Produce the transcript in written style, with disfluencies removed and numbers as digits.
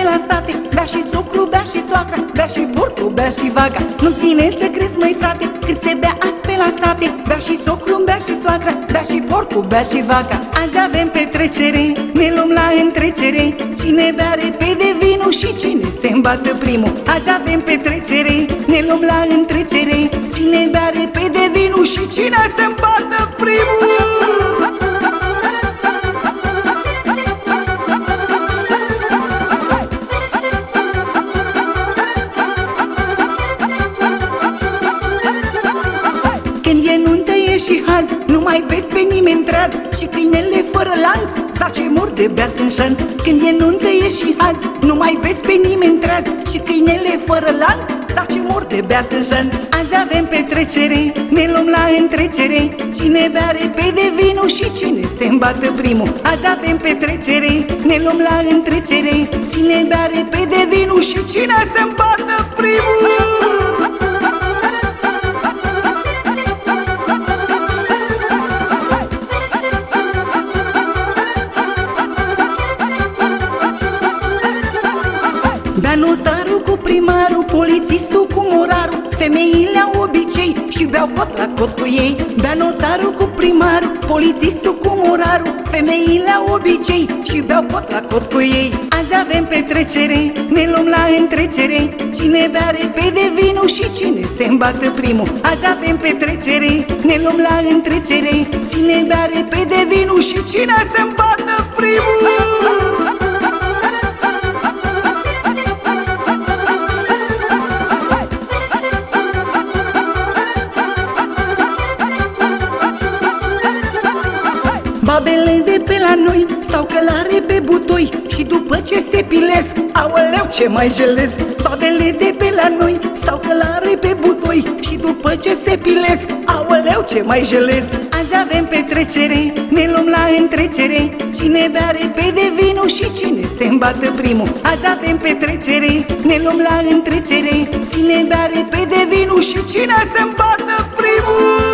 la state, bea și socru, bea și soacra, bea și porcul, bea și vaca. Nu-ți vine să crezi, măi frate, că se bea azi pe la sate, bea și socru, bea și soacra, bea și porcul, bea și vaca. Azi avem petrecere, ne luăm la întrecere, cine bea repede vinul și cine se îmbată primul. Azi avem petrecere, ne luăm la întrecere, cine bea repede vinul și cine se îmbată primul. Și haz, nu mai vezi pe nimeni treaz, și câinele fără lanț zace mor de beat în șanț. Când e nuntă e și haz, nu mai vezi pe nimeni treaz, și câinele fără lanț zace mor de beat în șanț. Azi avem petrecere, ne luăm la întrecere, cine bea repede vinul și cine se îmbată primul. Azi avem petrecere, ne luăm la întrecere, cine bea repede vinul și cine se îmbată primul. Bea notarul cu primarul, polițistul cu morarul, femeile au obicei și beau cot la cot cu ei. Bea notarul cu primarul, polițistul cu morarul, femeile au obicei și beau cot la cot cu ei. Azi avem petrecere, ne luăm la întrecere, cine bea repede vinul și cine se îmbată primul. Azi avem petrecere, ne luăm la întrecere, cine bea repede vinul și cine se îmbată primul. Babele de pe la noi stau călare pe butoi și după ce se pilesc, aoleu ce mai jelesc. Babele de pe la noi stau călare pe butoi și după ce se pilesc, aoleu ce mai jelesc. Azi avem petrecere, ne luăm la întrecere, cine bea repede vinul și cine se îmbată primul. Azi avem petrecere, ne luăm la întrecere, cine bea repede vinul și cine se îmbată primul.